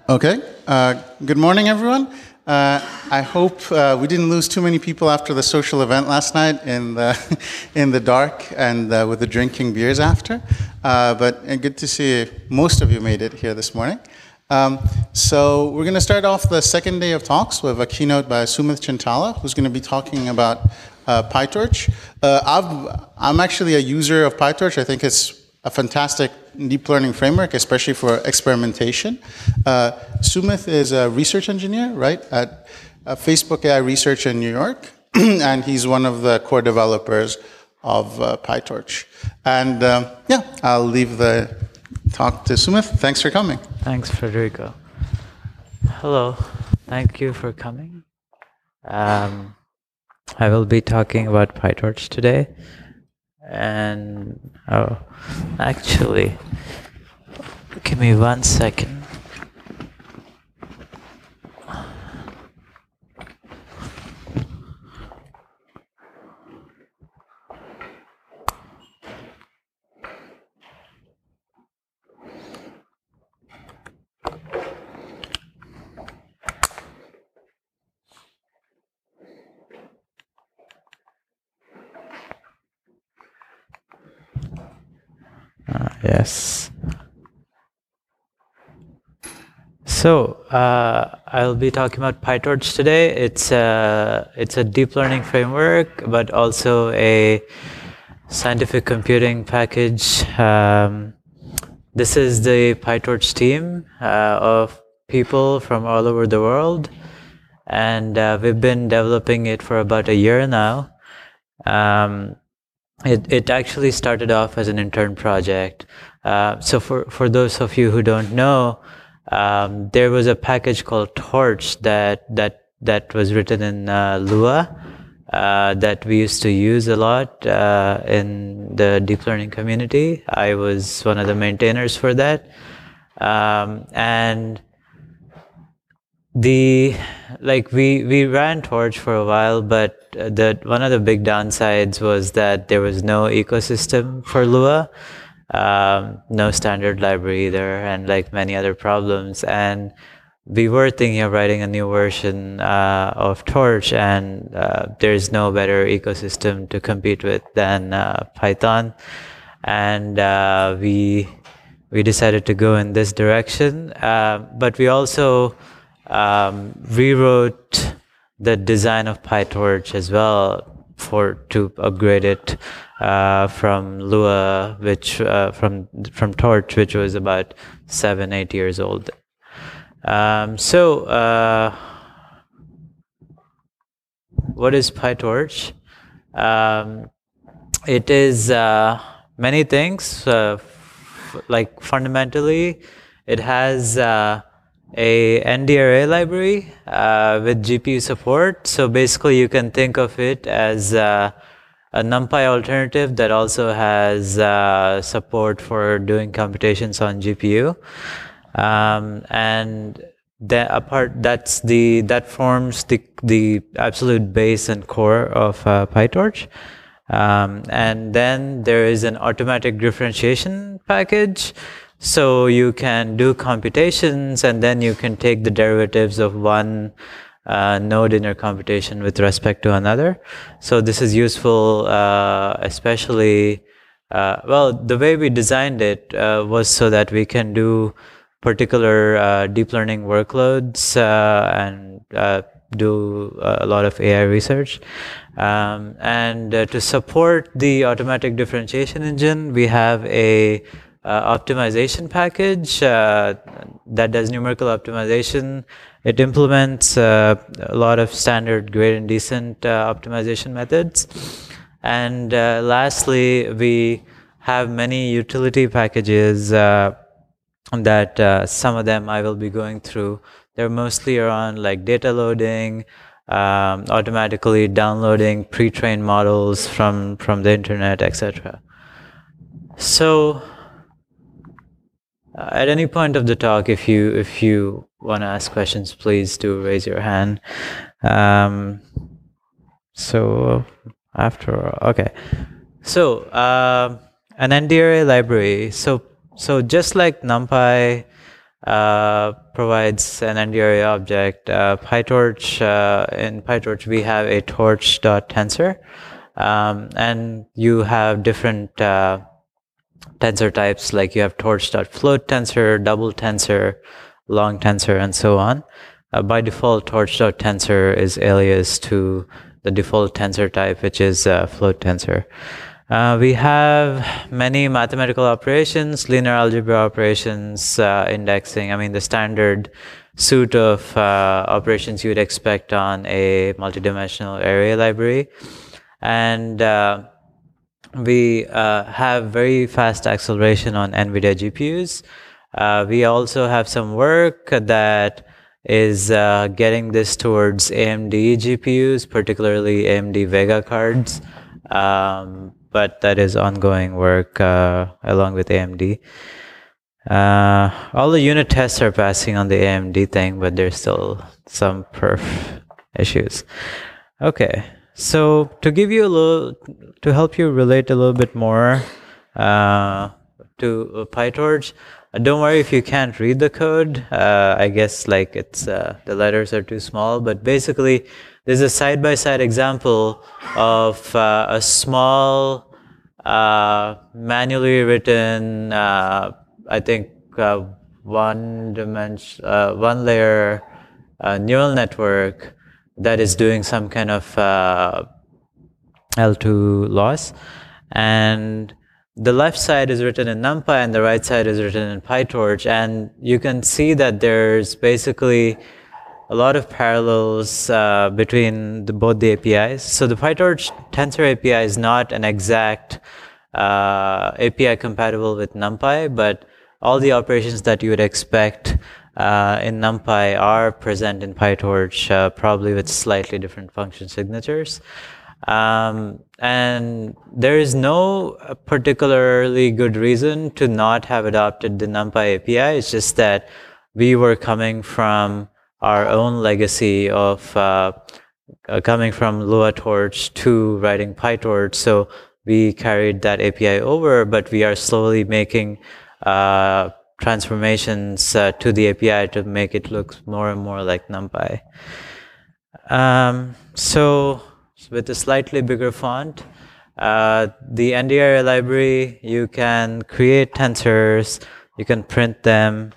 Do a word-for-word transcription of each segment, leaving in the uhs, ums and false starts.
Okay. Uh, good morning, everyone. Uh, I hope uh, we didn't lose too many people after the social event last night in the in the dark and uh, with the drinking beers after. Uh, but uh, good to see most of you made it here this morning. Um, so we're going to start off the second day of talks with a keynote by Sumit Chintala, who's going to be talking about uh, PyTorch. Uh, I've, I'm actually a user of PyTorch. I think it's a fantastic deep learning framework, especially for experimentation. Uh, Sumit is a research engineer, right, at uh, Facebook A I Research in New York, and he's one of the core developers of uh, PyTorch. And um, yeah, I'll leave the talk to Sumit. Thanks for coming. Thanks, Federico. Hello, thank you for coming. Um, I will be talking about PyTorch today. And, oh, actually, give me one second. Uh, yes. So uh, I'll be talking about PyTorch today. It's a it's a deep learning framework, but also a scientific computing package. Um, this is the PyTorch team uh, of people from all over the world, and uh, we've been developing it for about a year now. Um, It, it actually started off as an intern project. Uh, so for, for those of you who don't know, um, there was a package called Torch that that that was written in uh, Lua uh, that we used to use a lot uh, in the deep learning community. I was one of the maintainers for that, um, and the like we we ran Torch for a while, but the one of the big downsides was that there was no ecosystem for Lua, um, no standard library either, and like many other problems. And we were thinking of writing a new version uh, of Torch, and uh, there's no better ecosystem to compete with than uh, Python. And uh, we we decided to go in this direction, uh, but we also um, rewrote the design of PyTorch as well for to upgrade it uh, from Lua, which uh, from from Torch, which was about seven eight years old. Um, so, uh, what is PyTorch? Um, it is uh, many things. Uh, f like fundamentally, it has Uh, a N D array library uh, with G P U support. So basically you can think of it as uh, a NumPy alternative that also has uh, support for doing computations on G P U. Um, and that apart, that's the that forms the the absolute base and core of uh, PyTorch. Um, and then there is an automatic differentiation package. So you can do computations, and then you can take the derivatives of one uh, node in your computation with respect to another. So this is useful, uh, especially, uh, well, the way we designed it uh, was so that we can do particular uh, deep learning workloads uh, and uh, do a lot of A I research. Um, and uh, to support the automatic differentiation engine, we have a Uh, optimization package uh, that does numerical optimization. It implements uh, a lot of standard gradient descent uh, optimization methods. And uh, lastly, we have many utility packages uh, that uh, some of them I will be going through. They're mostly around like data loading, um, automatically downloading pre-trained models from, from the internet, et cetera. So, Uh, at any point of the talk, if you if you want to ask questions, please do raise your hand. Um, so after okay, so uh, an N D array library. So so just like NumPy, uh, provides an N D array object. Uh, PyTorch, uh, in PyTorch, we have a torch.tensor, um, and you have different uh, tensor types, like you have torch.float tensor, double tensor, long tensor, and so on. Uh, by default, torch.tensor is alias to the default tensor type, which is uh, float tensor. Uh, we have many mathematical operations, linear algebra operations, uh, indexing. I mean, the standard suite of uh, operations you would expect on a multidimensional array library. And uh, we uh, have very fast acceleration on NVIDIA G P Us. Uh, we also have some work that is uh, getting this towards A M D G P Us, particularly A M D Vega cards. Um, but that is ongoing work uh, along with A M D. Uh, all the unit tests are passing on the A M D thing, but there's still some perf issues. Okay, so to give you a little, to help you relate a little bit more uh, to PyTorch, uh, don't worry if you can't read the code. Uh, I guess like it's uh, the letters are too small, but basically there's a side-by-side example of uh, a small, uh, manually written, uh, I think, uh, one dimension, uh, one layer uh, neural network that is doing some kind of uh, L two loss, and the left side is written in NumPy and the right side is written in PyTorch, and you can see that there's basically a lot of parallels uh, between the, both the A P Is. So the PyTorch Tensor A P I is not an exact uh, A P I compatible with NumPy, but all the operations that you would expect uh, in NumPy are present in PyTorch, uh, probably with slightly different function signatures. Um, and there is no particularly good reason to not have adopted the NumPy A P I. It's just that we were coming from our own legacy of uh, uh, coming from Lua Torch to writing PyTorch. So we carried that A P I over, but we are slowly making uh, transformations uh, to the A P I to make it look more and more like NumPy. Um, so with a slightly bigger font, uh, the N D array library, you can create tensors, you can print them.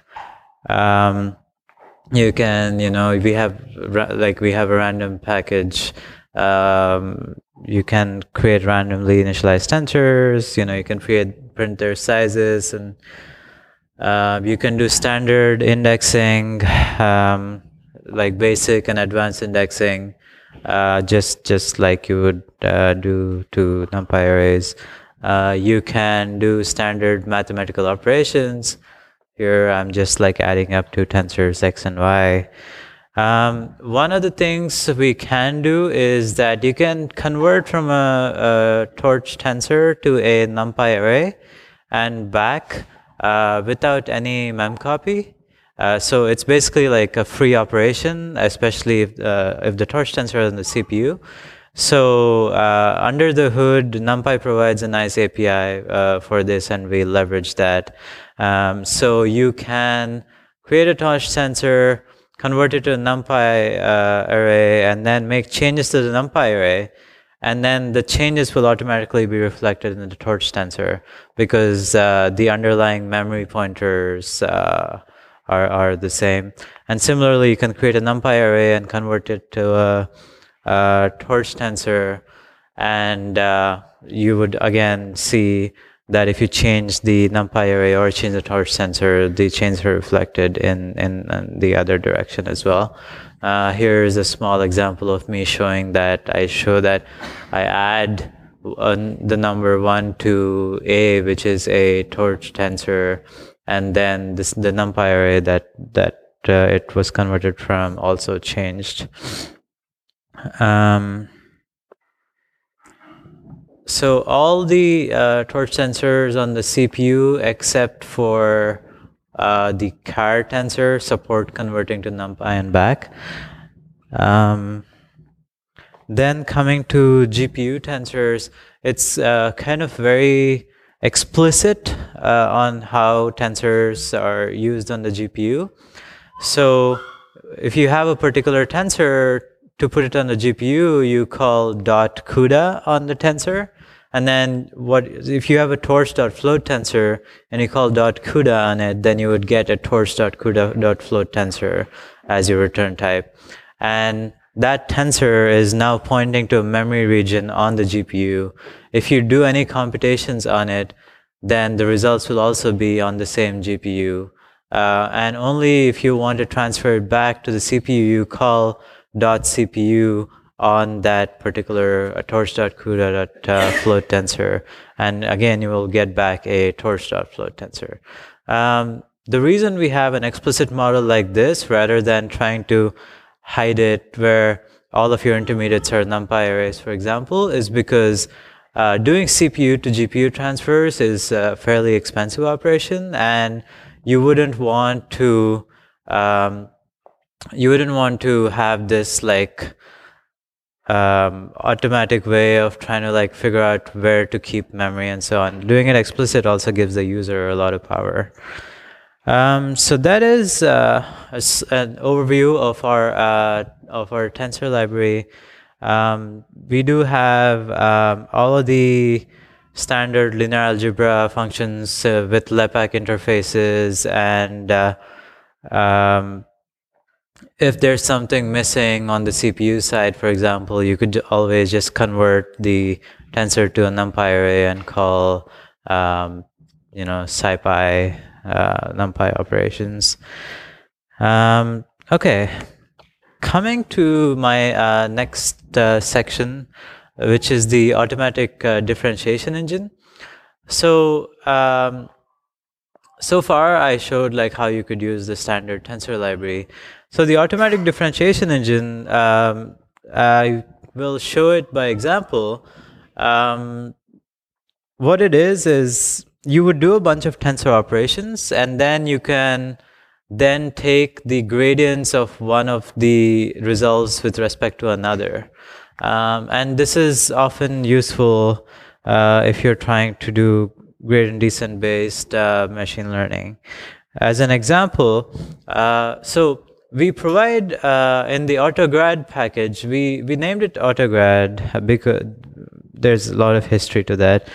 Um, You can, you know, we have like we have a random package. Um, you can create randomly initialized tensors. You know, you can create print their sizes, and uh, you can do standard indexing, um, like basic and advanced indexing, uh, just just like you would uh, do to NumPy arrays. Uh, you can do standard mathematical operations. Here I'm just like adding up two tensors x and y. Um, one of the things we can do is that you can convert from a, a torch tensor to a NumPy array and back uh, without any memcopy. Uh, so it's basically like a free operation, especially if, uh, if the torch tensor is on the C P U. So uh, under the hood, NumPy provides a nice A P I uh, for this, and we leverage that. Um, so you can create a torch tensor, convert it to a NumPy uh, array, and then make changes to the NumPy array. And then the changes will automatically be reflected in the torch tensor because uh, the underlying memory pointers uh, are, are the same. And similarly, you can create a NumPy array and convert it to a Uh, torch tensor, and uh, you would again see that if you change the NumPy array or change the torch tensor, the changes are reflected in, in, in the other direction as well. Uh, here is a small example of me showing that I show that I add uh, the number one to A, which is a torch tensor, and then this, the NumPy array that, that uh, it was converted from also changed. Um, so all the uh, torch tensors on the C P U except for uh, the char tensor support converting to NumPy and back. Um, then coming to G P U tensors, it's uh, kind of very explicit uh, on how tensors are used on the G P U. So if you have a particular tensor, to put it on the G P U, you call dot CUDA on the tensor. And then what if you have a torch.float tensor and you call dot CUDA on it, then you would get a torch.CUDA.float tensor as your return type. And that tensor is now pointing to a memory region on the G P U. If you do any computations on it, then the results will also be on the same G P U. Uh, and only if you want to transfer it back to the C P U, you call .cpu on that particular uh, torch.CUDA.float tensor. And again, you will get back a torch.float tensor. Um, the reason we have an explicit model like this, rather than trying to hide it where all of your intermediates are NumPy arrays, for example, is because uh, doing C P U to G P U transfers is a fairly expensive operation, and you wouldn't want to um, you wouldn't want to have this like um, automatic way of trying to like figure out where to keep memory and so on. Doing it explicit also gives the user a lot of power. Um, so that is uh, a, an overview of our uh, of our tensor library. Um, we do have um, all of the standard linear algebra functions uh, with LEPAC interfaces, and uh, um, if there's something missing on the C P U side, for example, you could always just convert the tensor to a NumPy array and call, um, you know, SciPy uh, NumPy operations. Um, okay, coming to my uh, next uh, section, which is the automatic uh, differentiation engine. So, um, so far I showed like how you could use the standard tensor library. So the automatic differentiation engine, um, I will show it by example. Um, what it is, is you would do a bunch of tensor operations, and then you can then take the gradients of one of the results with respect to another. Um, and this is often useful uh, if you're trying to do gradient descent based uh, machine learning. As an example, uh, so we provide uh, in the AutoGrad package, we, we named it AutoGrad because there's a lot of history to that.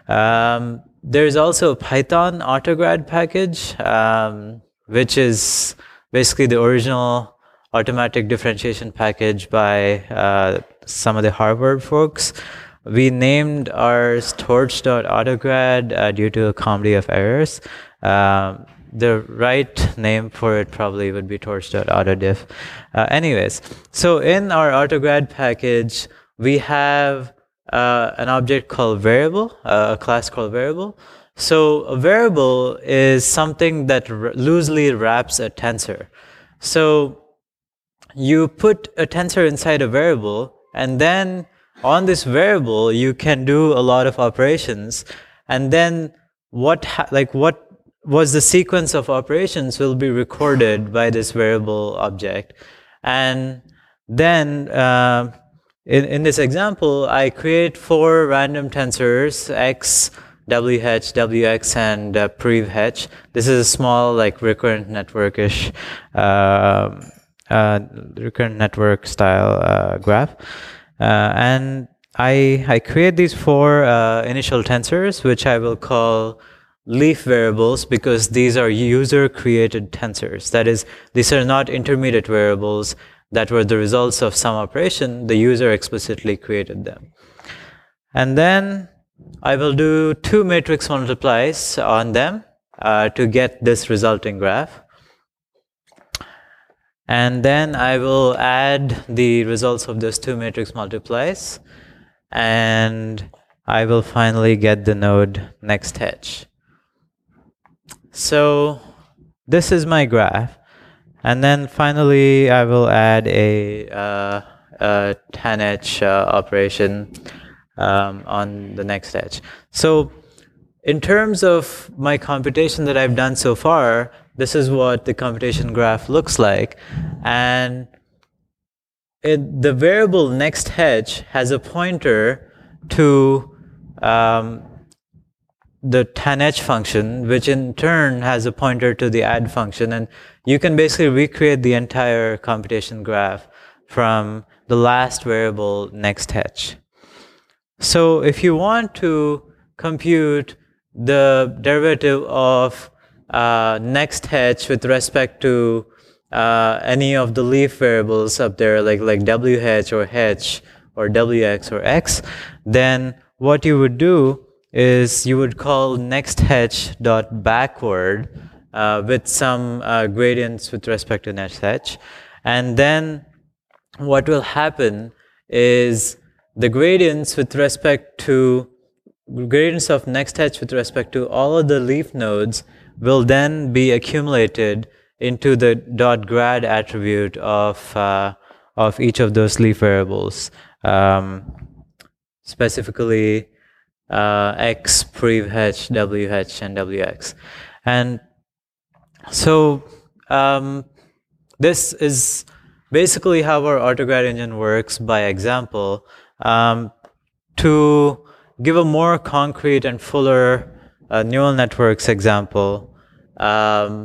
Um, there's also a Python AutoGrad package, um, which is basically the original automatic differentiation package by uh, some of the Harvard folks. We named ours torch.autograd uh, due to a comedy of errors. Um, the right name for it probably would be torch.autodiff. Uh, anyways, so in our AutoGrad package, we have uh, an object called variable, uh, a class called variable. So a variable is something that r loosely wraps a tensor. So you put a tensor inside a variable, and then on this variable, you can do a lot of operations, and then what ha like what was the sequence of operations will be recorded by this variable object. And then uh, in, in this example, I create four random tensors, x, wh, wx, and uh, prevh. This is a small like recurrent network-ish, uh, uh, recurrent network style uh, graph. Uh, and I, I create these four uh, initial tensors, which I will call leaf variables, because these are user-created tensors. That is, these are not intermediate variables that were the results of some operation. The user explicitly created them. And then I will do two matrix multiplies on them uh, to get this resulting graph. And then I will add the results of those two matrix multiplies, and I will finally get the node next hedge. So this is my graph, and then finally I will add a, uh, a tanh uh, operation um, on the next edge. So in terms of my computation that I've done so far, this is what the computation graph looks like. And it, the variable next hedge has a pointer to um, the tanh function, which in turn has a pointer to the add function, and you can basically recreate the entire computation graph from the last variable next_hetch. So if you want to compute the derivative of uh, next_hetch with respect to uh, any of the leaf variables up there, like like wh or hetch or wx or x, then what you would do is you would call next_hetch dot backward uh, with some uh, gradients with respect to next_hetch, and then what will happen is the gradients with respect to gradients of next_hetch with respect to all of the leaf nodes will then be accumulated into the dot grad attribute of uh, of each of those leaf variables, um, specifically uh, x, prev_hetch, wh, and wx. And so um, this is basically how our AutoGrad engine works by example. Um, to give a more concrete and fuller uh, neural networks example, um,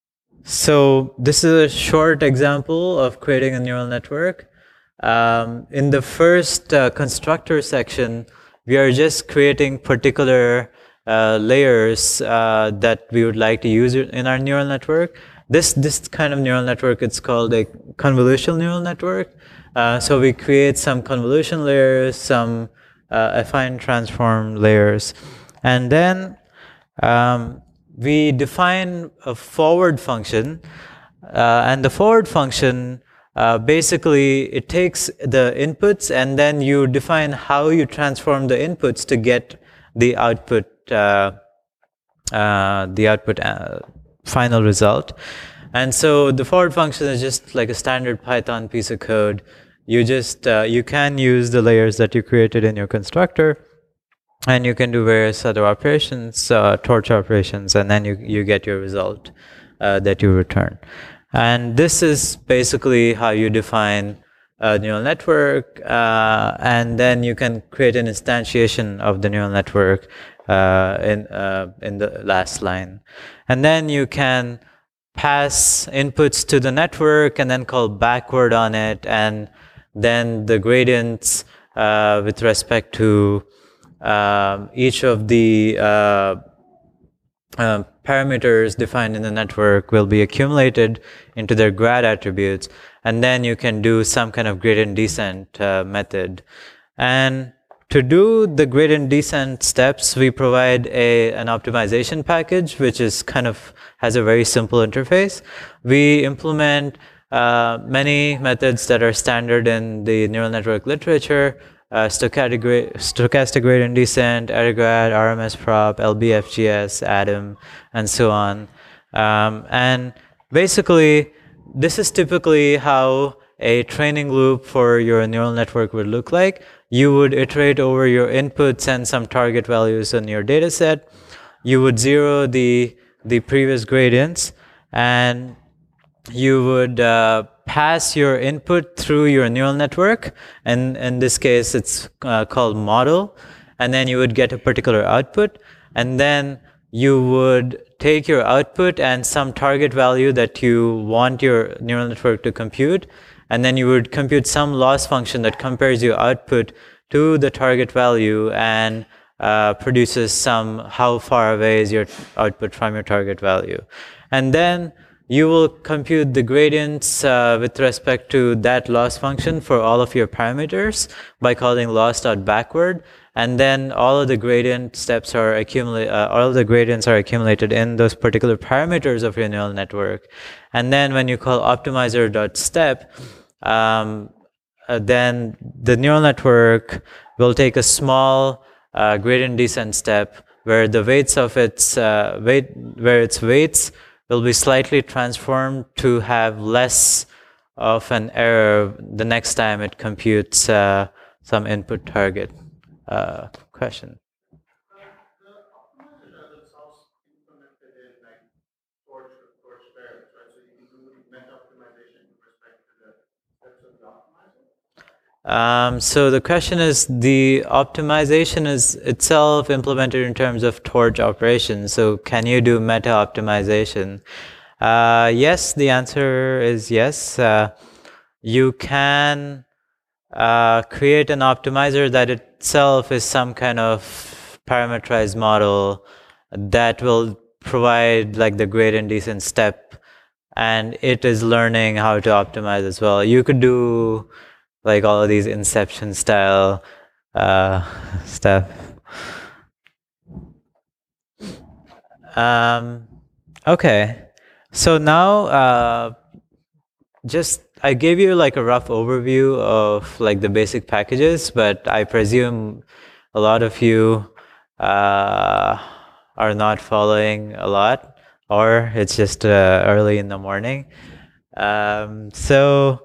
so this is a short example of creating a neural network. Um, in the first uh, constructor section, we are just creating particular uh, layers uh, that we would like to use in our neural network. This, this kind of neural network, it's called a convolutional neural network. Uh, so we create some convolution layers, some uh, affine transform layers, and then um, we define a forward function. Uh, and the forward function, uh, basically, it takes the inputs, and then you define how you transform the inputs to get the output, uh, uh, the output uh, final result. And so the forward function is just like a standard Python piece of code. You just, uh, you can use the layers that you created in your constructor, and you can do various other operations, uh, torch operations, and then you, you get your result uh, that you return. And this is basically how you define a neural network, uh, and then you can create an instantiation of the neural network uh, in, uh, in the last line. And then you can pass inputs to the network and then call backward on it, and then the gradients uh, with respect to um, each of the uh, uh, parameters defined in the network will be accumulated into their grad attributes, and then you can do some kind of gradient descent uh, method. And to do the gradient descent steps, we provide a, an optimization package, which is kind of has a very simple interface. We implement uh, many methods that are standard in the neural network literature, uh, stochastic, gra stochastic gradient descent, Erigrad, R M S prop, L B F G S, Adam, and so on. Um, and basically, this is typically how a training loop for your neural network would look like. You would iterate over your inputs and some target values on your data set. You would zero the, the previous gradients, and you would uh, pass your input through your neural network, and in this case it's uh, called model, and then you would get a particular output, and then you would take your output and some target value that you want your neural network to compute, and then you would compute some loss function that compares your output to the target value and uh, produces some how far away is your output from your target value. And then you will compute the gradients uh, with respect to that loss function for all of your parameters by calling loss.backward. And then all of the gradient steps are accumulate, uh, all of the gradients are accumulated in those particular parameters of your neural network. And then when you call optimizer.step, um, uh, then the neural network will take a small uh, gradient descent step where the weights of its uh, weight, where its weights will be slightly transformed to have less of an error the next time it computes uh, some input target uh, question. Um, so the question is, the optimization is itself implemented in terms of torch operations. So can you do meta optimization? Uh, yes, the answer is yes. Uh, you can uh, create an optimizer that itself is some kind of parameterized model that will provide like the gradient descent step, and it is learning how to optimize as well. You could do like all of these inception style uh, stuff. Um, okay, so now uh, just I gave you like a rough overview of like the basic packages, but I presume a lot of you uh, are not following a lot, or it's just uh, early in the morning. Um, so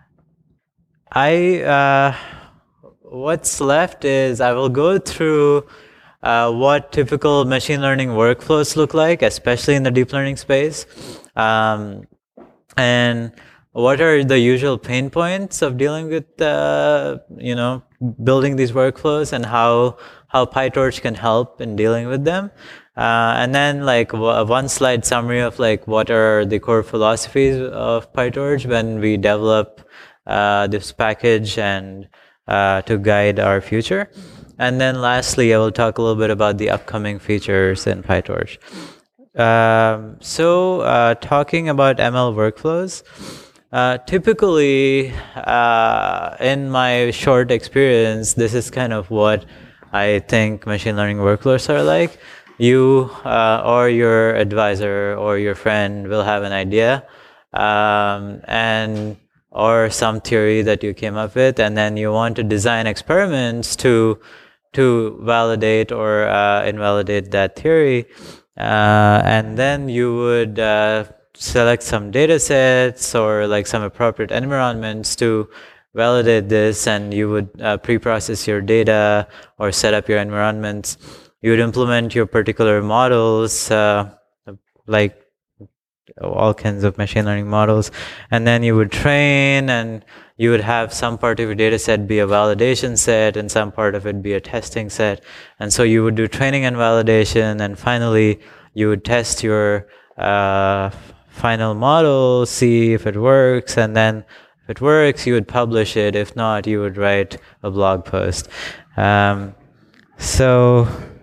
I uh, what's left is I will go through uh, what typical machine learning workflows look like, especially in the deep learning space, um, and what are the usual pain points of dealing with uh, you know building these workflows, and how how PyTorch can help in dealing with them. Uh, and then like w one slide summary of like what are the core philosophies of PyTorch when we develop uh, this package and uh, to guide our future. And then lastly, I will talk a little bit about the upcoming features in PyTorch. Um, so uh, talking about M L workflows, uh, typically uh, in my short experience, this is kind of what I think machine learning workflows are like. You uh, or your advisor or your friend will have an idea um, and or some theory that you came up with, and then you want to design experiments to to validate or uh, invalidate that theory. Uh, and then you would uh, select some data sets or like some appropriate environments to validate this, and you would uh, pre-process your data or set up your environments. You would implement your particular models, uh, like all kinds of machine learning models, and then you would train, and you would have some part of your data set be a validation set and some part of it be a testing set. And so you would do training and validation, and finally you would test your uh, final model, see if it works, and then if it works, you would publish it. If not, you would write a blog post. Um, so,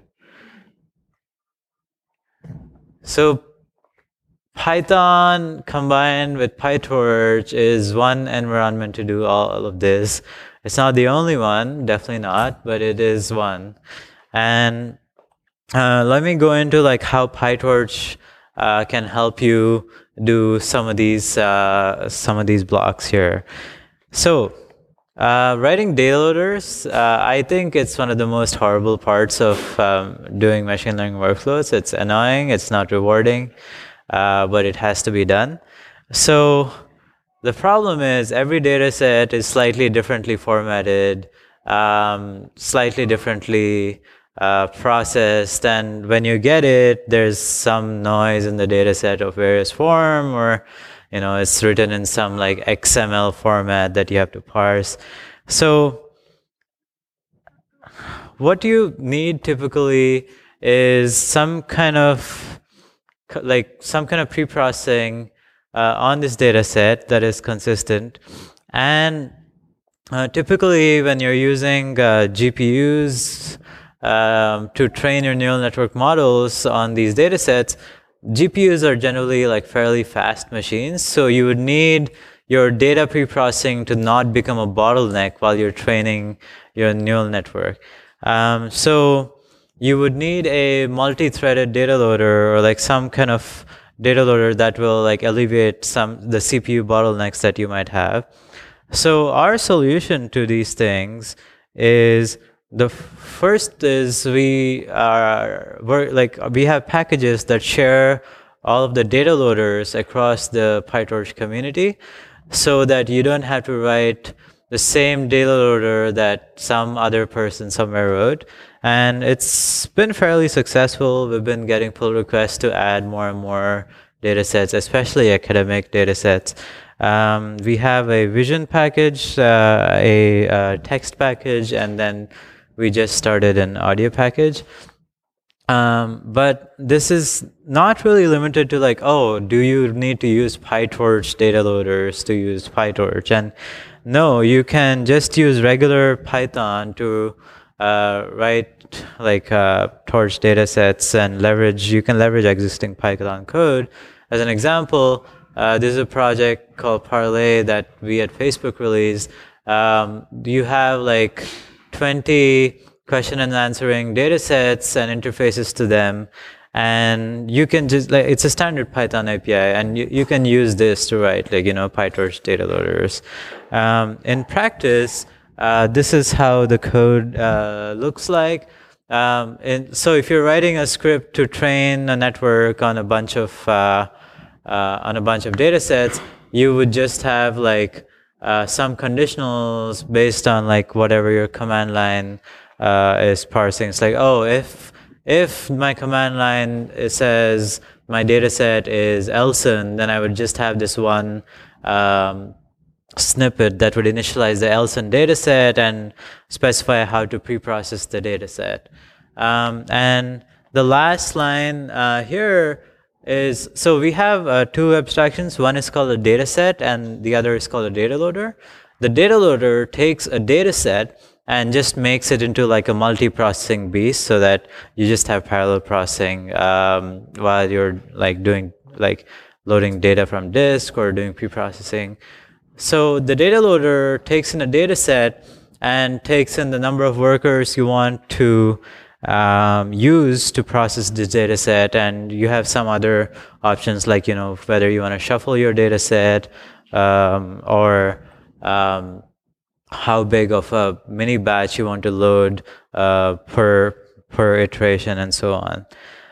so Python combined with PyTorch is one environment to do all of this. It's not the only one, definitely not, but it is one. And uh, let me go into like how PyTorch uh, can help you do some of these uh, some of these blocks here. So uh, writing data loaders, uh, I think it's one of the most horrible parts of um, doing machine learning workflows. It's annoying, it's not rewarding. Uh, but it has to be done. So the problem is every data set is slightly differently formatted, um, slightly differently uh, processed, and when you get it, there's some noise in the data set of various form, or you know, it's written in some like X M L format that you have to parse. So what you need typically is some kind of like some kind of pre-processing uh, on this data set that is consistent. And uh, typically when you're using uh, G P Us um, to train your neural network models on these data sets, G P Us are generally like fairly fast machines, so you would need your data pre-processing to not become a bottleneck while you're training your neural network. Um, so you would need a multi-threaded data loader, or like some kind of data loader that will like alleviate some the C P U bottlenecks that you might have. So our solution to these things is, the first is we are we're like we have packages that share all of the data loaders across the PyTorch community, so that you don't have to write the same data loader that some other person somewhere wrote. And it's been fairly successful. We've been getting pull requests to add more and more data sets, especially academic data sets. Um, we have a vision package, uh, a uh, text package, and then we just started an audio package. Um, but this is not really limited to like, oh, do you need to use PyTorch data loaders to use PyTorch? And no, you can just use regular Python to uh, write like uh, Torch data sets and leverage, you can leverage existing Python code. As an example, uh, this is a project called Parlay that we at Facebook released. Um, you have like twenty question and answering data sets and interfaces to them, and you can just like, it's a standard Python A P I, and you, you can use this to write like, you know, PyTorch data loaders. Um, in practice, uh, this is how the code uh, looks like. Um, and so if you're writing a script to train a network on a bunch of uh, uh, on a bunch of data sets, you would just have like uh, some conditionals based on like whatever your command line Uh, is parsing. It's like, oh, if if my command line it says my data set is Elson, then I would just have this one um, snippet that would initialize the Elson data set and specify how to pre-process the data set. Um, and the last line uh, here is, so we have uh, two abstractions. One is called a data set and the other is called a data loader. The data loader takes a data set and just makes it into like a multi-processing beast, so that you just have parallel processing um, while you're like doing like loading data from disk or doing pre-processing. So the data loader takes in a data set and takes in the number of workers you want to um, use to process this data set, and you have some other options like, you know, whether you want to shuffle your data set um, or um, how big of a mini batch you want to load uh, per per iteration and so on.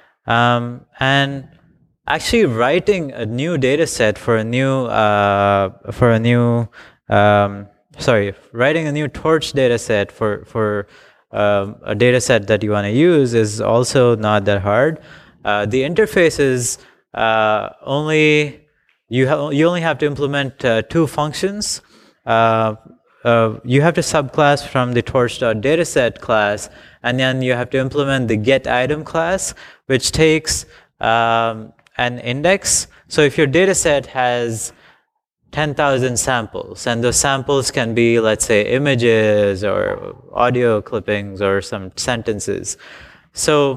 Um, and actually writing a new data set for a new uh, for a new um, sorry writing a new Torch data set for for um, a data set that you want to use is also not that hard. Uh, the interfaces uh, only you have you only have to implement uh, two functions. Uh, Uh, you have to subclass from the torch.dataset class, and then you have to implement the getItem class, which takes um, an index. So if your data set has ten thousand samples, and those samples can be, let's say, images or audio clippings or some sentences. So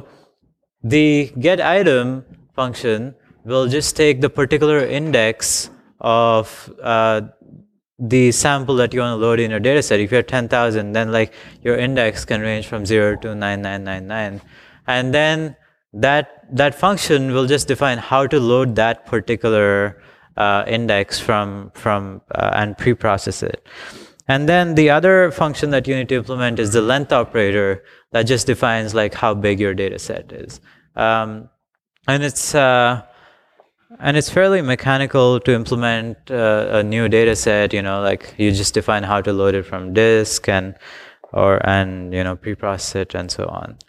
the getItem function will just take the particular index of uh, the sample that you want to load in your data set. If you have ten thousand, then like your index can range from zero to nine nine nine nine. And then that that function will just define how to load that particular uh, index from, from uh, and pre-process it. And then the other function that you need to implement is the length operator that just defines like how big your data set is. Um, and it's uh, And it's fairly mechanical to implement uh, a new data set, you know, like you just define how to load it from disk and, or, and, you know, pre-process it and so on.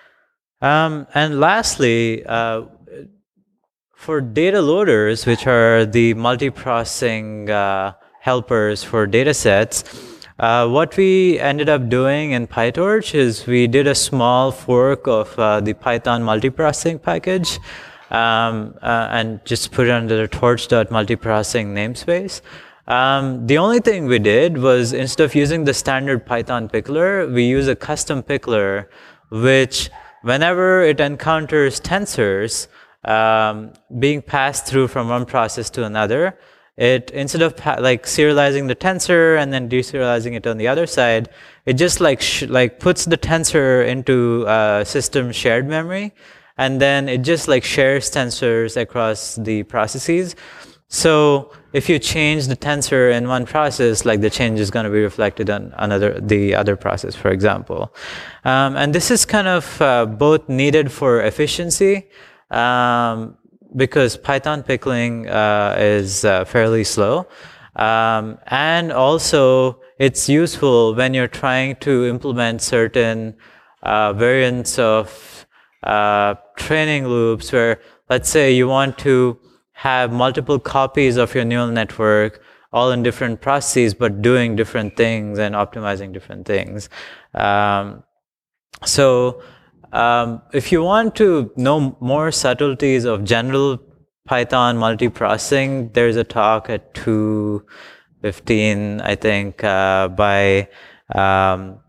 Um, and lastly, uh, for data loaders, which are the multi-processing uh, helpers for data sets, uh, what we ended up doing in PyTorch is we did a small fork of uh, the Python multi-processing package. Um, uh, and just put it under the torch.multiprocessing namespace. Um, the only thing we did was, instead of using the standard Python pickler, we use a custom pickler, which whenever it encounters tensors um, being passed through from one process to another, it, instead of like serializing the tensor and then deserializing it on the other side, it just like sh like puts the tensor into uh, system shared memory. And then it just like shares tensors across the processes. So if you change the tensor in one process, like the change is going to be reflected on another, the other process, for example. Um, and this is kind of uh, both needed for efficiency, um, because Python pickling uh, is uh, fairly slow. Um, and also it's useful when you're trying to implement certain uh, variants of Uh, training loops where, let's say, you want to have multiple copies of your neural network, all in different processes, but doing different things and optimizing different things. Um, so um, if you want to know more subtleties of general Python multiprocessing, there's a talk at two fifteen, I think, uh, by um,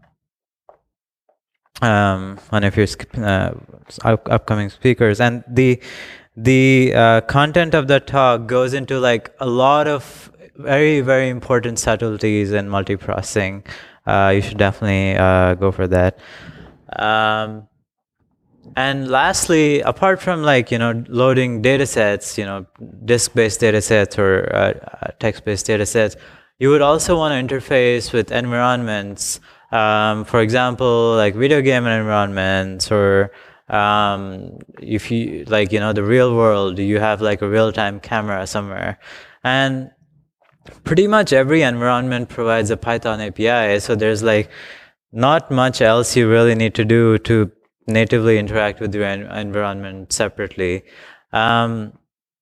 um, one of your uh, upcoming speakers. And the the uh, content of that talk goes into like a lot of very, very important subtleties in multiprocessing. Uh, you should definitely uh, go for that. Um, and lastly, apart from like, you know, loading data sets, you know, disk-based data sets or uh, text-based data sets, you would also want to interface with environments. Um, for example, like video game environments, or um, if you like, you know, the real world, you have like a real-time camera somewhere. And pretty much every environment provides a Python A P I, so there's like not much else you really need to do to natively interact with your en environment separately. Um,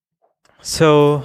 so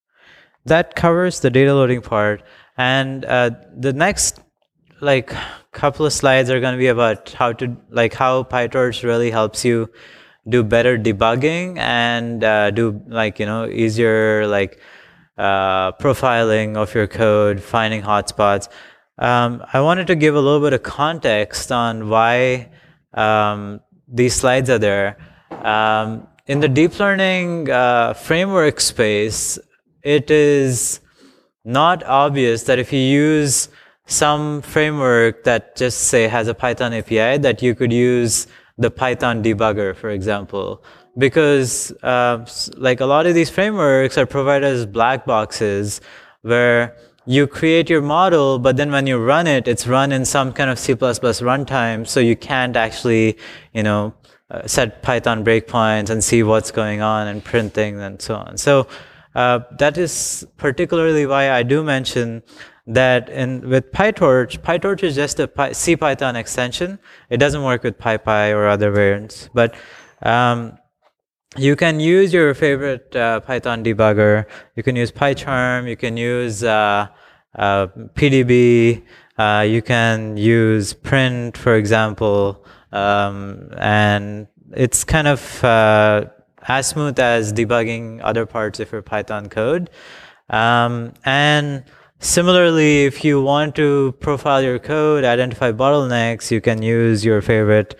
that covers the data loading part, and uh, the next like couple of slides are going to be about how to like how PyTorch really helps you do better debugging and uh, do like, you know, easier like uh, profiling of your code, finding hotspots. Um, I wanted to give a little bit of context on why um, these slides are there. Um, in the deep learning uh, framework space, it is not obvious that if you use some framework that just say has a Python A P I, that you could use the Python debugger, for example, because uh, like a lot of these frameworks are provided as black boxes where you create your model, but then when you run it, it's run in some kind of C plus plus runtime, so you can't actually, you know, uh, set Python breakpoints and see what's going on and print things and so on. So uh, that is particularly why I do mention that in with PyTorch, PyTorch is just a Py, C Python extension. It doesn't work with PyPy or other variants, but um, you can use your favorite uh, Python debugger. You can use PyCharm. You can use uh, uh, P D B. Uh, you can use print, for example, um, and it's kind of uh, as smooth as debugging other parts of your Python code. Um, and similarly, if you want to profile your code, identify bottlenecks, you can use your favorite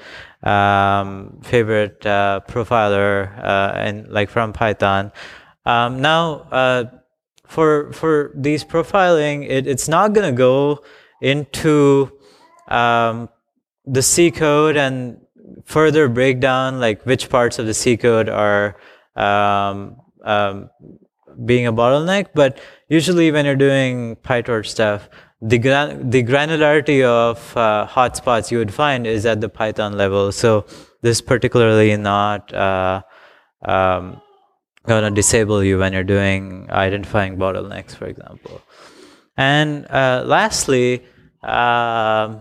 um, favorite uh, profiler uh, and like from Python. Um, now, uh, for for these profiling, it, it's not going to go into um, the C code and further break down like which parts of the C code are um, um, being a bottleneck, but usually when you're doing PyTorch stuff, the, gran the granularity of uh, hotspots you would find is at the Python level. So this is particularly not uh, um, going to disable you when you're doing identifying bottlenecks, for example. And uh, lastly, uh,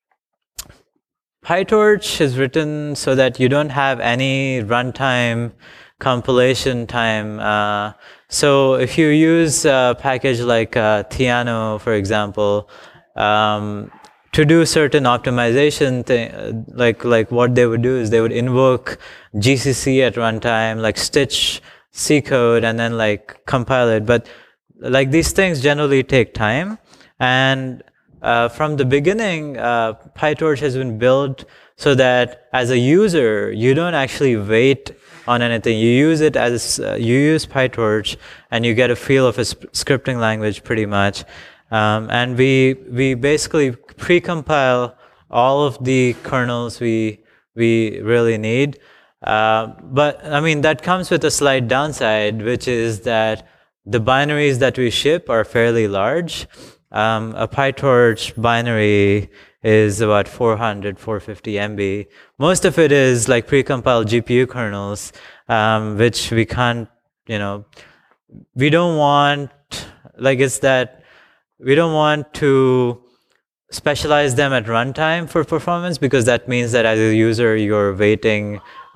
PyTorch is written so that you don't have any runtime compilation time. Uh, so if you use a package like uh, Theano, for example, um, to do certain optimization thing, like like what they would do is they would invoke G C C at runtime, like stitch C code and then like compile it. But like these things generally take time, and uh, from the beginning, uh, PyTorch has been built so that as a user, you don't actually wait on anything. You use it as uh, you use PyTorch, and you get a feel of a scripting language pretty much. Um, and we we basically precompile all of the kernels we we really need. Uh, but I mean that comes with a slight downside, which is that the binaries that we ship are fairly large. Um, a PyTorch binary is about four hundred, four fifty M B. Most of it is like precompiled G P U kernels, um, which we can't, you know, we don't want, like it's that, we don't want to specialize them at runtime for performance, because that means that as a user, you're waiting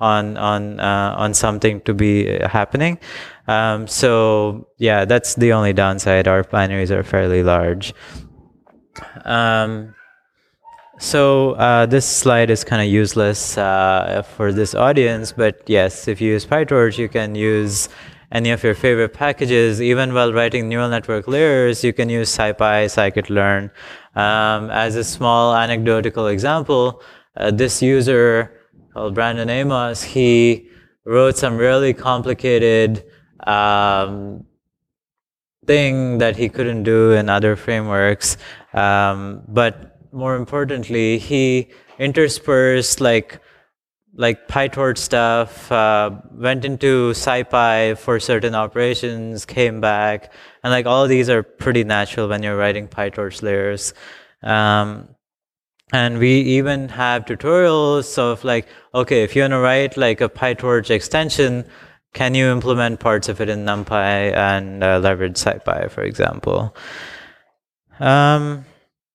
on on uh, on something to be happening. Um, so yeah, that's the only downside. Our binaries are fairly large. Um, so uh, this slide is kind of useless uh, for this audience, but yes, if you use PyTorch, you can use any of your favorite packages. Even while writing neural network layers, you can use SciPy, scikit-learn. Um, as a small anecdotal example, uh, this user called Brandon Amos, he wrote some really complicated um, thing that he couldn't do in other frameworks. Um, but more importantly, he interspersed like like PyTorch stuff, uh, went into SciPy for certain operations, came back, and like all of these are pretty natural when you're writing PyTorch layers. Um, and we even have tutorials of like, okay, if you want to write like a PyTorch extension, can you implement parts of it in NumPy and uh, leverage SciPy, for example? Um,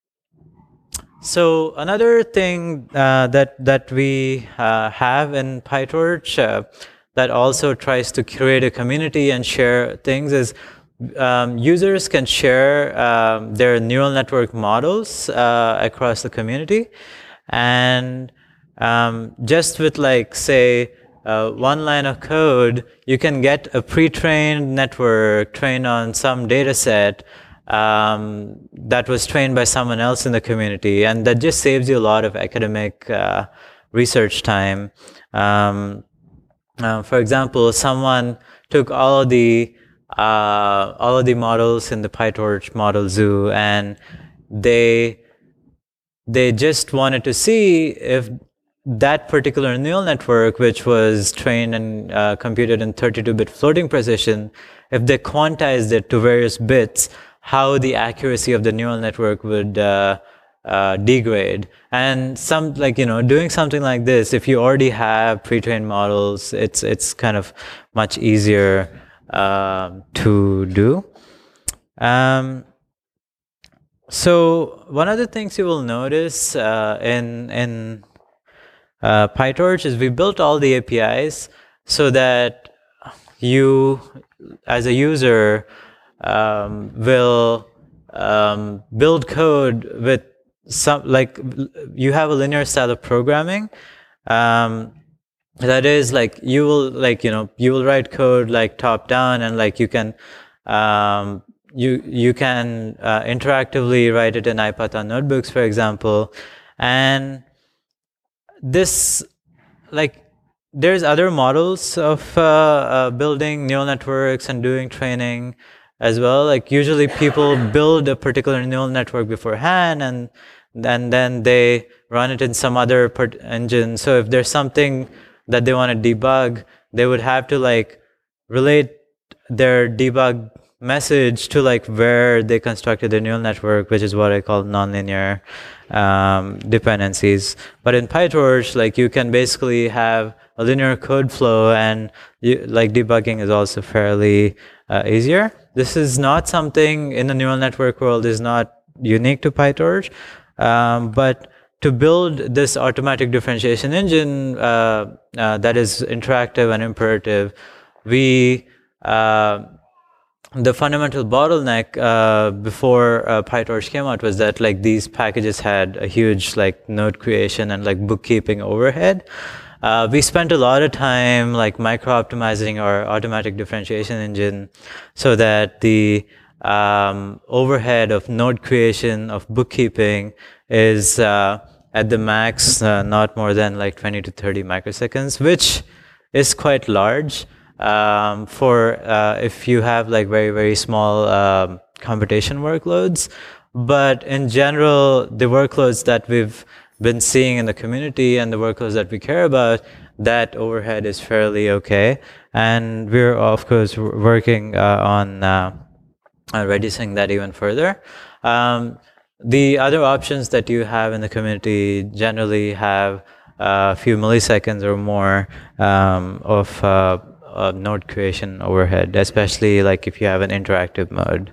So another thing uh, that that we uh, have in PyTorch uh, that also tries to create a community and share things is um, users can share um, their neural network models uh, across the community, and um, just with like say uh, one line of code, you can get a pre-trained network trained on some data set Um, that was trained by someone else in the community, and that just saves you a lot of academic uh, research time. Um, uh, for example, someone took all of the uh, all of the models in the PyTorch model zoo, and they they just wanted to see if that particular neural network, which was trained and uh, computed in thirty-two bit floating precision, if they quantized it to various bits, how the accuracy of the neural network would uh, uh, degrade. And some, like, you know, doing something like this, if you already have pre-trained models, it's it's kind of much easier uh, to do. Um, so one of the things you will notice uh, in in uh, PyTorch is we built all the A P Is so that you, as a user, Um, will um, build code with some, like, you have a linear style of programming. Um, that is like, you will like, you know, you will write code like top down, and like you can, um, you, you can uh, interactively write it in IPython notebooks, for example. And this, like, there's other models of uh, uh, building neural networks and doing training as well. Like usually people build a particular neural network beforehand, and and then they run it in some other part engine. So if there's something that they want to debug, they would have to like relate their debug message to like where they constructed the neural network, which is what I call nonlinear um, dependencies. But in PyTorch, like you can basically have a linear code flow, and you, like debugging is also fairly uh, easier. This is not something in the neural network world is not unique to PyTorch, um, but to build this automatic differentiation engine uh, uh, that is interactive and imperative, we uh, the fundamental bottleneck uh, before uh, PyTorch came out was that like these packages had a huge like node creation and like bookkeeping overhead. Uh, we spent a lot of time like micro-optimizing our automatic differentiation engine so that the um, overhead of node creation, of bookkeeping is uh, at the max, uh, not more than like twenty to thirty microseconds, which is quite large um, for uh, if you have like very, very small um, computation workloads. But in general, the workloads that we've been seeing in the community and the workloads that we care about, that overhead is fairly okay. And we're, of course, working uh, on uh, uh, reducing that even further. Um, the other options that you have in the community generally have a few milliseconds or more um, of uh, uh, node creation overhead, especially like if you have an interactive mode.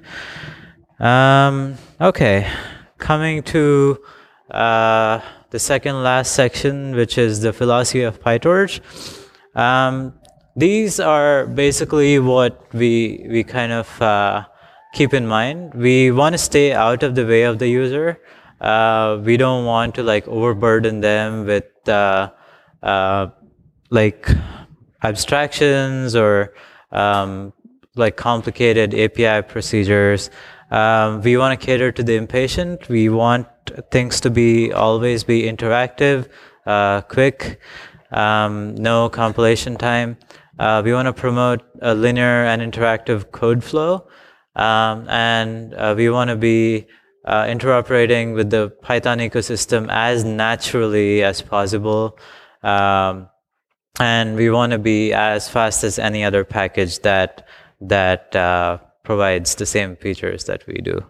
Um, okay, coming to uh, the second last section, which is the philosophy of PyTorch. Um, these are basically what we we kind of uh, keep in mind. We want to stay out of the way of the user. Uh, we don't want to like overburden them with uh, uh, like abstractions or um, like complicated A P I procedures. Um, we want to cater to the impatient. We want things to be always be interactive, uh, quick, um, no compilation time. Uh, we want to promote a linear and interactive code flow, um, and uh, we want to be uh, interoperating with the Python ecosystem as naturally as possible. Um, and we want to be as fast as any other package that that uh, provides the same features that we do.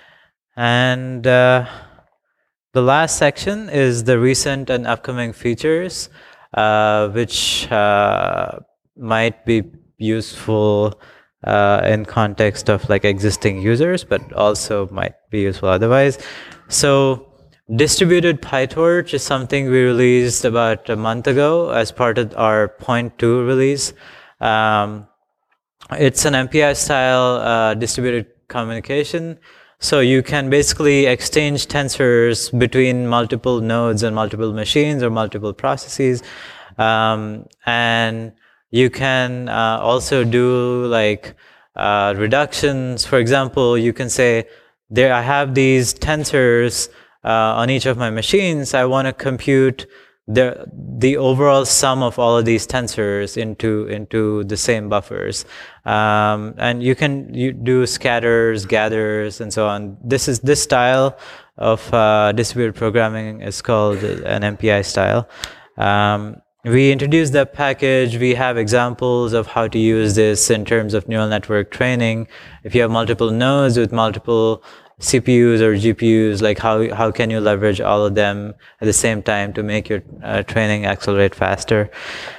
And uh, the last section is the recent and upcoming features, uh, which uh, might be useful uh, in context of like existing users, but also might be useful otherwise. So distributed PyTorch is something we released about a month ago as part of our point two release. Um, it's an M P I-style uh, distributed communication. So you can basically exchange tensors between multiple nodes and multiple machines or multiple processes. Um, and you can uh, also do like uh, reductions. For example, you can say, there I have these tensors uh, on each of my machines. I want to compute the the overall sum of all of these tensors into into the same buffers. Um, and you can you do scatters, gathers, and so on. This is this style of uh, distributed programming is called an M P I style. Um, we introduced that package. We have examples of how to use this in terms of neural network training. If you have multiple nodes with multiple C P Us or G P Us, like how how can you leverage all of them at the same time to make your uh, training accelerate faster?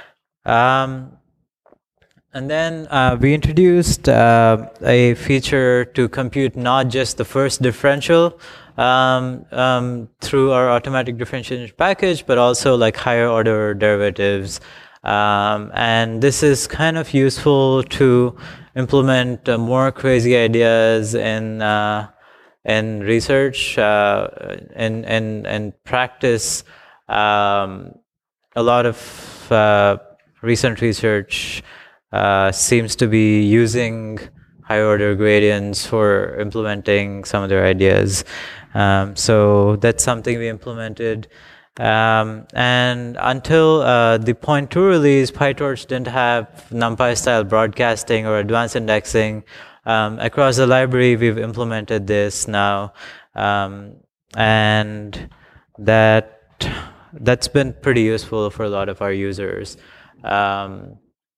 Um, and then uh, we introduced uh, a feature to compute not just the first differential um, um, through our automatic differentiation package, but also like higher order derivatives. Um, and this is kind of useful to implement uh, more crazy ideas in uh, in research, uh, in, in, in practice. Um, a lot of uh, recent research uh, seems to be using higher order gradients for implementing some of their ideas. Um, so that's something we implemented. Um, and until uh, the point two release, PyTorch didn't have NumPy style broadcasting or advanced indexing. Um, across the library, we've implemented this now, um, and that that's been pretty useful for a lot of our users. Um,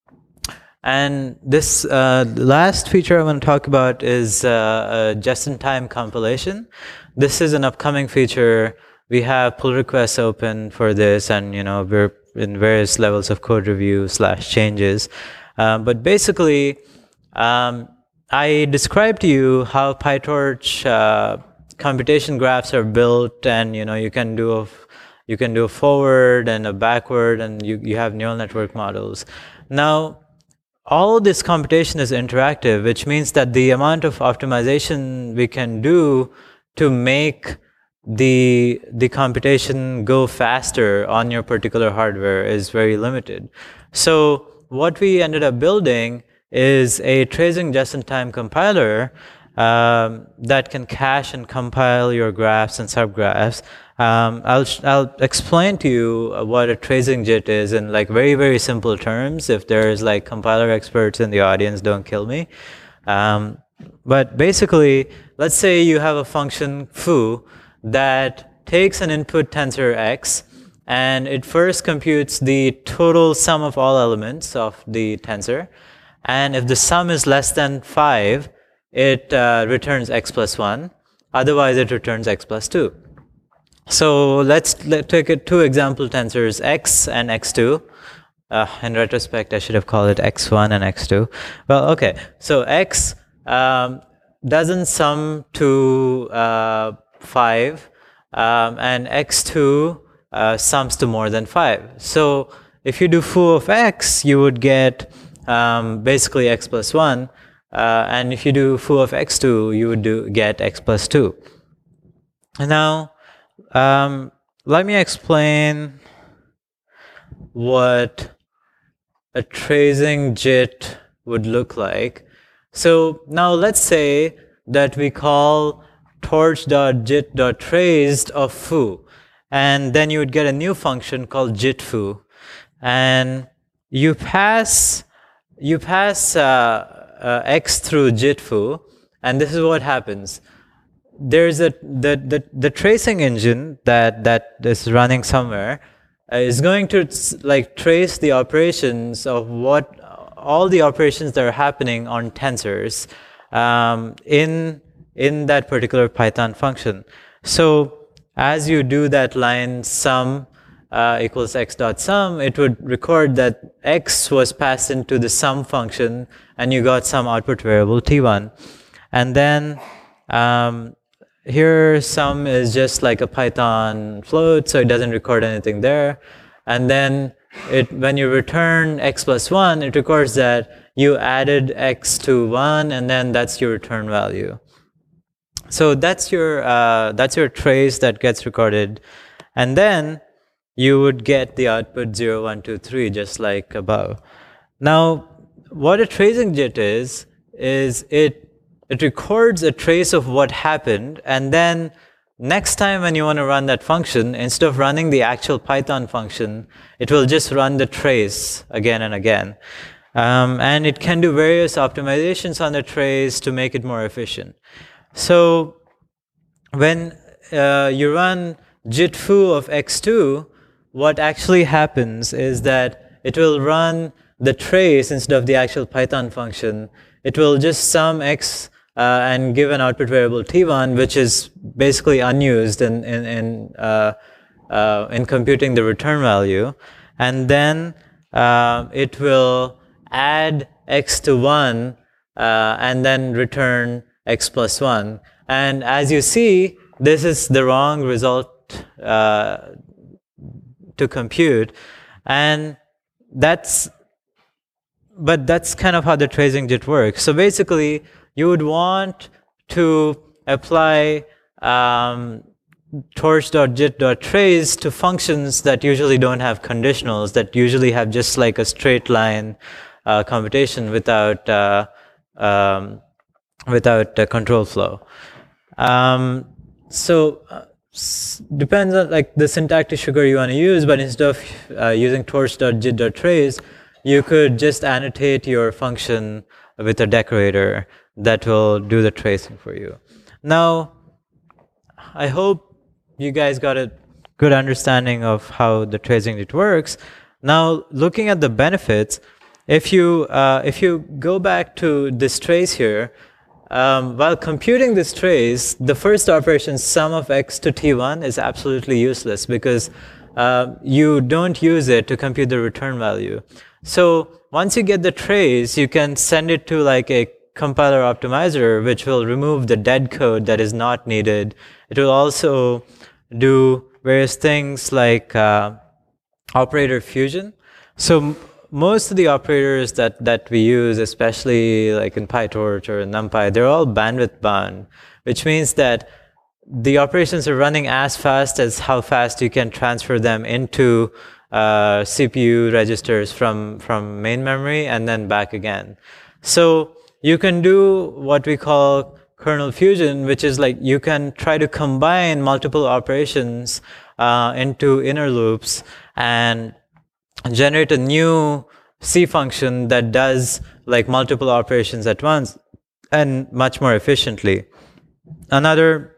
and this uh, last feature I want to talk about is uh, just-in-time compilation. This is an upcoming feature. We have pull requests open for this, and you know we're in various levels of code review slash changes. Uh, but basically, um, I described to you how PyTorch uh, computation graphs are built, and you know you can do a you can do a forward and a backward, and you you have neural network models. Now, all this computation is interactive, which means that the amount of optimization we can do to make the the computation go faster on your particular hardware is very limited. So what we ended up building is a tracing just-in-time compiler um, that can cache and compile your graphs and subgraphs. Um, I'll I'll explain to you what a tracing JIT is in like very very simple terms. If there's like compiler experts in the audience, don't kill me. Um, but basically, let's say you have a function foo that takes an input tensor x, and it first computes the total sum of all elements of the tensor. And if the sum is less than five, it uh, returns x plus one. Otherwise, it returns x plus two. So let's let, take it two example tensors, x and x two. Uh, in retrospect, I should have called it x one and x two. Well, okay. So x um, doesn't sum to uh, five, um, and x two uh, sums to more than five. So if you do foo of x, you would get um, basically x plus one. Uh, and if you do foo of x two, you would do get x plus two. And now, um, let me explain what a tracing JIT would look like. So now let's say that we call torch.jit.traced of foo, and then you would get a new function called jitfoo, and you pass you pass uh, uh, x through jitfoo, and this is what happens. There's a the the, the tracing engine that that is running somewhere uh, is going to like trace the operations of what all the operations that are happening on tensors um, in in that particular Python function. So as you do that line sum uh, equals x dot sum, it would record that x was passed into the sum function, and you got some output variable t one. And then um, here sum is just like a Python float, so it doesn't record anything there. And then it when you return x plus one, it records that you added x to one, and then that's your return value. So that's your uh, that's your trace that gets recorded, and then you would get the output zero, one, two, three, just like above. Now, what a tracing JIT is is it it records a trace of what happened, and then next time when you want to run that function, instead of running the actual Python function, it will just run the trace again and again. Um, and it can do various optimizations on the trace to make it more efficient. So when uh, you run jitfoo of x two, what actually happens is that it will run the trace instead of the actual Python function. It will just sum x uh, and give an output variable t one, which is basically unused in in in, uh, uh, in computing the return value, and then uh, it will add x to one uh, and then return x plus one. And as you see, this is the wrong result uh, to compute, and that's but that's kind of how the tracing JIT works. So basically, you would want to apply um, torch.jit.trace to functions that usually don't have conditionals, that usually have just like a straight line uh, computation without uh, um, without uh, control flow. Um, so uh, depends on like the syntactic sugar you want to use, but instead of uh, using torch.jit.trace, you could just annotate your function with a decorator that will do the tracing for you. Now, I hope you guys got a good understanding of how the tracing JIT works. Now, looking at the benefits, if you uh, if you go back to this trace here, um, while computing this trace, the first operation, sum of x to t one, is absolutely useless because uh, you don't use it to compute the return value. So once you get the trace, you can send it to like a compiler optimizer, which will remove the dead code that is not needed. It will also do various things like uh, operator fusion. So most of the operators that, that we use, especially like in PyTorch or in NumPy, they're all bandwidth bound, which means that the operations are running as fast as how fast you can transfer them into uh, C P U registers from, from main memory and then back again. So you can do what we call kernel fusion, which is like you can try to combine multiple operations uh, into inner loops and generate a new C function that does like multiple operations at once and much more efficiently. Another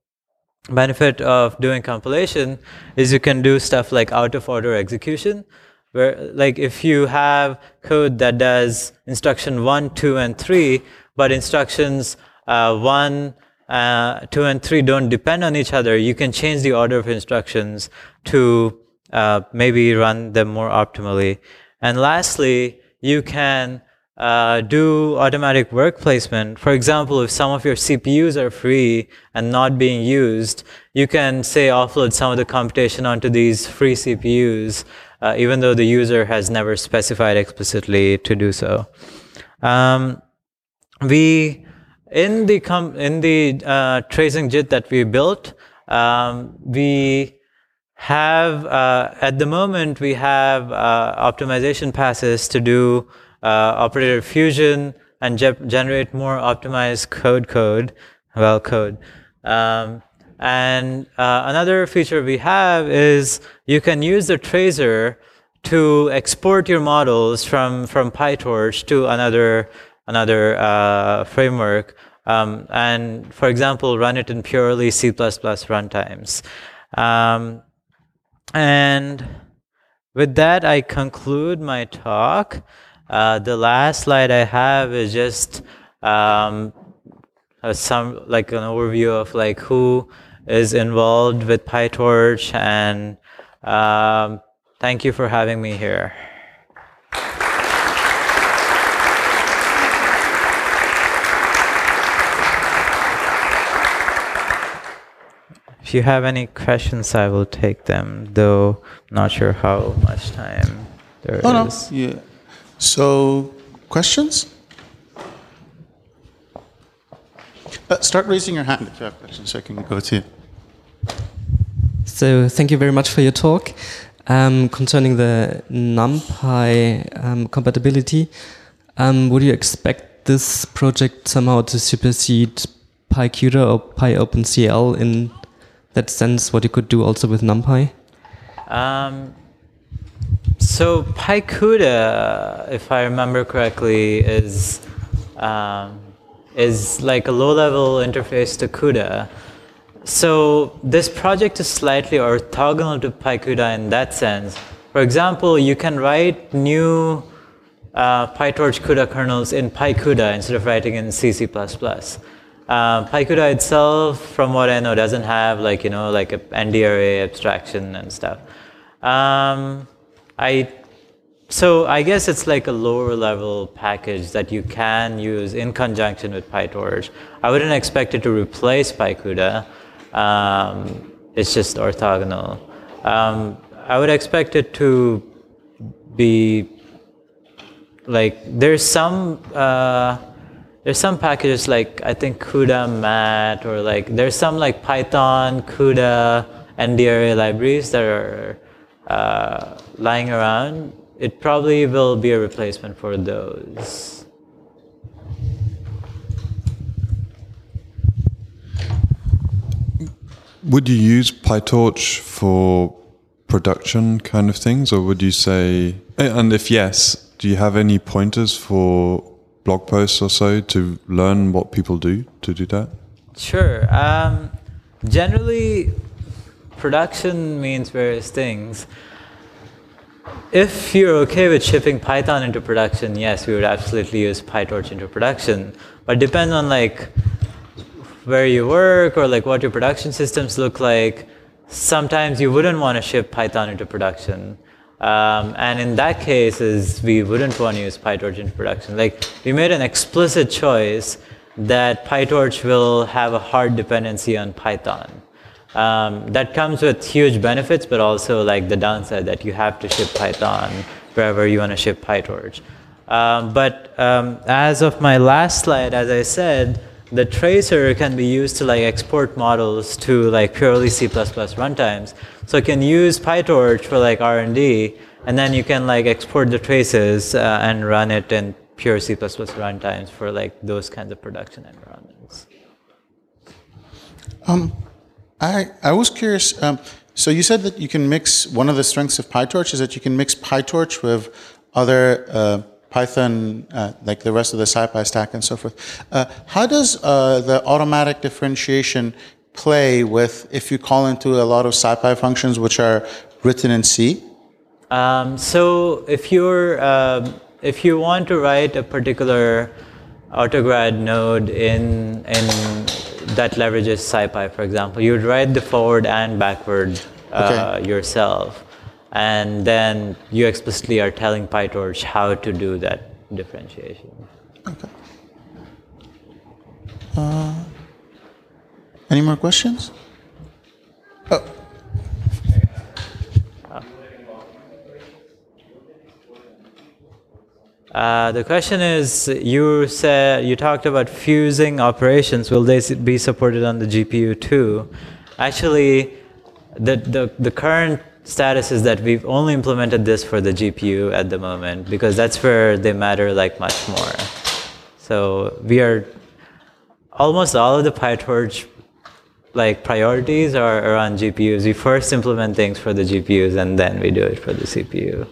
benefit of doing compilation is you can do stuff like out of order execution, where like if you have code that does instruction one, two, and three, but instructions uh, one, uh, two, and three don't depend on each other, you can change the order of instructions to uh, maybe run them more optimally. And lastly, you can uh, do automatic work placement. For example, if some of your C P Us are free and not being used, you can say offload some of the computation onto these free C P Us uh, even though the user has never specified explicitly to do so. Um, we in the com in the uh, tracing J I T that we built, um, we have uh, at the moment we have uh, optimization passes to do uh, operator fusion and ge generate more optimized code code, well code. Um, and uh, another feature we have is you can use the tracer to export your models from from PyTorch to another another uh, framework, um, and for example, run it in purely C plus plus runtimes. Um, and with that, I conclude my talk. Uh, the last slide I have is just um, a some like an overview of like who is involved with PyTorch, and um, thank you for having me here. If you have any questions, I will take them, though I'm not sure how much time there oh, is. No. Yeah. So, questions? Uh, start raising your hand if you have questions, so I can go to you. So, thank you very much for your talk. Um, concerning the NumPy um, compatibility, um, would you expect this project somehow to supersede PyCuda or PyOpenCL in that sense, what you could do also with NumPy? Um, so PyCuda, if I remember correctly, is um, is like a low-level interface to CUDA. So this project is slightly orthogonal to PyCuda in that sense. For example, you can write new uh, PyTorch CUDA kernels in PyCuda instead of writing in C, C plus plus. Uh, PyCuda itself, from what I know, doesn't have like you know like a N D array abstraction and stuff. Um, I so I guess it's like a lower level package that you can use in conjunction with PyTorch. I wouldn't expect it to replace PyCuda. Um, it's just orthogonal. Um, I would expect it to be like there's some. Uh, There's some packages like I think CUDA Mat, or like there's some like Python CUDA N D array libraries that are uh, lying around. It probably will be a replacement for those. Would you use PyTorch for production kind of things, or would you say, and if yes, do you have any pointers for blog posts or so to learn what people do to do that? Sure. Um, generally, production means various things. If you're okay with shipping Python into production, yes, we would absolutely use PyTorch into production. But it depends on like where you work or like what your production systems look like. Sometimes you wouldn't want to ship Python into production. Um, and in that case, is we wouldn't want to use PyTorch in production. Like we made an explicit choice that PyTorch will have a hard dependency on Python. Um, that comes with huge benefits, but also like the downside that you have to ship Python wherever you want to ship PyTorch. Um, but um, as of my last slide, as I said, the tracer can be used to like export models to like purely C plus plus runtimes. So you can use PyTorch for like R and D, and then you can like export the traces uh, and run it in pure C plus plus runtimes for like those kinds of production environments. Um, I I was curious. Um, so you said that you can mix. One of the strengths of PyTorch is that you can mix PyTorch with other uh, Python, uh, like the rest of the SciPy stack and so forth. Uh, how does uh, the automatic differentiation play with if you call into a lot of SciPy functions which are written in C? Um, so if you're um, if you want to write a particular autograd node in in that leverages SciPy, for example, you'd write the forward and backward uh, okay. yourself, and then you explicitly are telling PyTorch how to do that differentiation. Okay. Uh, any more questions? Oh. Uh, the question is, you said you talked about fusing operations. Will they be supported on the G P U too? Actually, the the the current status is that we've only implemented this for the G P U at the moment because that's where they matter like much more. So we are almost all of the PyTorch like priorities are around G P Us. We first implement things for the G P Us and then we do it for the C P U.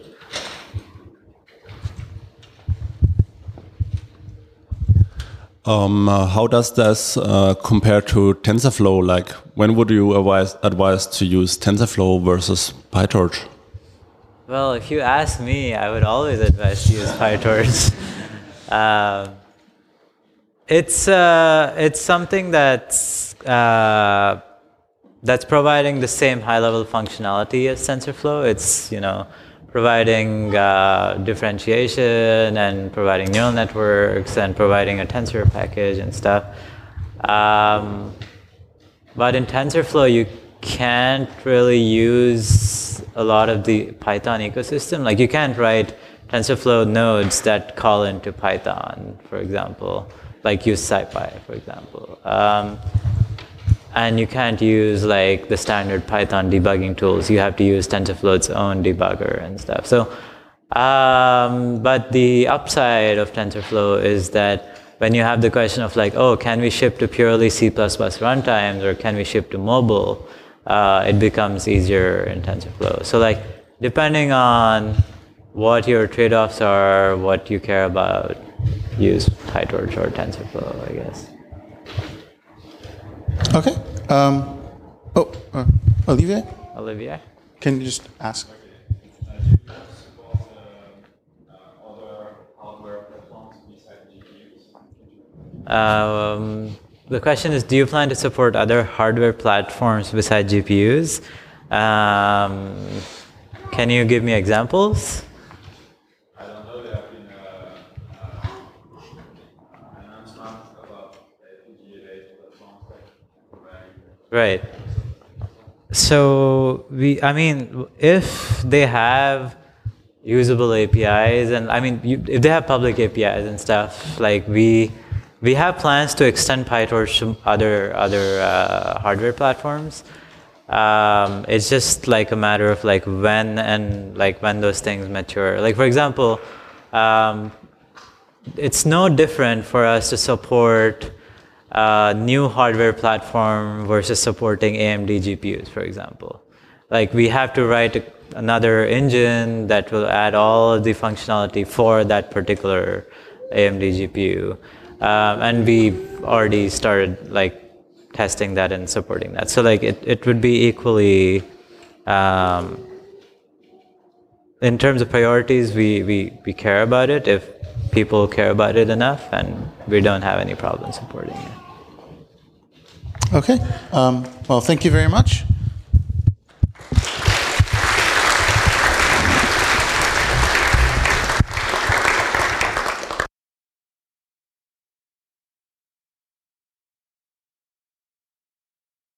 Um, uh, how does this uh, compare to TensorFlow? Like, when would you advise, advise to use TensorFlow versus PyTorch? Well, if you ask me, I would always advise to use PyTorch. uh, it's uh, it's something that's uh, that's providing the same high-level functionality as TensorFlow. It's you know. providing uh, differentiation and providing neural networks and providing a tensor package and stuff. Um, but in TensorFlow, you can't really use a lot of the Python ecosystem. Like you can't write TensorFlow nodes that call into Python, for example, like use SciPy, for example. Um, And you can't use like the standard Python debugging tools. You have to use TensorFlow's own debugger and stuff. So, um, but the upside of TensorFlow is that when you have the question of like, oh, can we ship to purely C plus plus runtimes or can we ship to mobile? Uh, it becomes easier in TensorFlow. So like, depending on what your trade-offs are, what you care about, use PyTorch or TensorFlow, I guess. Okay. Um, oh, uh, Olivier? Olivier? Can you just ask? Um, the question is, do you plan to support other hardware platforms besides G P Us? Um, can you give me examples? I don't know. There have been uh, uh, announcements about F P G A platforms. Right. So we, I mean, if they have usable A P Is, and I mean, you, if they have public A P Is and stuff, like we, we have plans to extend PyTorch to other other uh, hardware platforms. Um, it's just like a matter of like when and like when those things mature. Like for example, um, it's no different for us to support Uh, new hardware platform versus supporting A M D G P Us, for example. Like we have to write a, another engine that will add all of the functionality for that particular A M D G P U. Um, and we already started like testing that and supporting that. So like it, it would be equally, um, in terms of priorities, we, we, we care about it if people care about it enough, and we don't have any problem supporting it. Okay. Um, well, thank you very much.